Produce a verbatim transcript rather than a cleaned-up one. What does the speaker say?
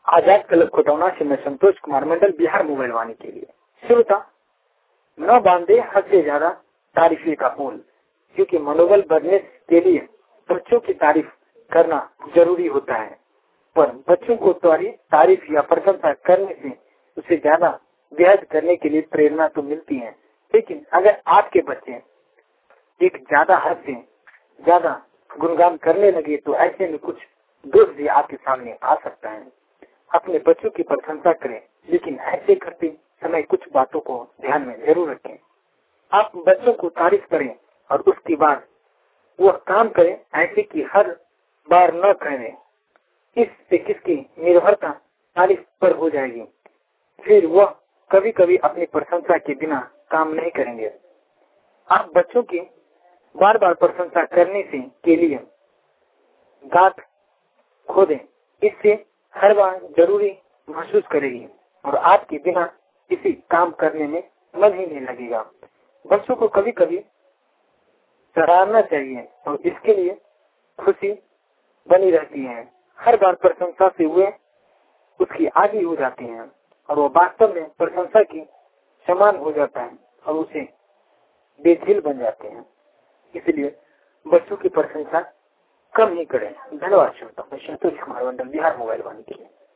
आजाद club Kotauna से मैं Santosh Kumar Mandal, Bihar mobile वाणी के लिए। श्रोता, न बांधे हद से ज्यादा तारीफी का पुल, क्योंकि मनोबल बढ़ने के लिए बच्चों की तारीफ करना जरूरी होता है, पर बच्चों को तारीफ या प्रशंसा करने से उसे ज्यादा बेहद करने के लिए प्रेरणा तो मिलती है। लेकिन अगर आपके बच्चे एक ज्यादा हद से ज्यादा गुणगान करने लगे तो ऐसे में कुछ दोष भी आपके सामने आ सकता है। अपने बच्चों की प्रशंसा करें, लेकिन ऐसे करते समय कुछ बातों को ध्यान में जरूर रखें। आप बच्चों को तारीफ करें और उसके बाद वह काम करें, ऐसे कि हर बार न करें। इससे किसकी निर्भरता तारीफ पर हो जाएगी, फिर वह कभी कभी अपनी प्रशंसा के बिना काम नहीं करेंगे। आप बच्चों की बार बार प्रशंसा करने से के लिए गांठ खोदें, इससे हर बार जरूरी महसूस करेगी और आपके बिना किसी काम करने में मन ही नहीं लगेगा। बच्चों को कभी कभी सराहना चाहिए और इसके लिए खुशी बनी रहती है। हर बार प्रशंसा से वे उसकी आदि हो जाते हैं और वो वास्तव में प्रशंसा की समान हो जाता है और उसे बेझिल बन जाते हैं। इसलिए बच्चों की प्रशंसा कम ही करें। धन्यवाद। संतोष कुमार मंडल, बिहार मोबाइल वाणी के लिए।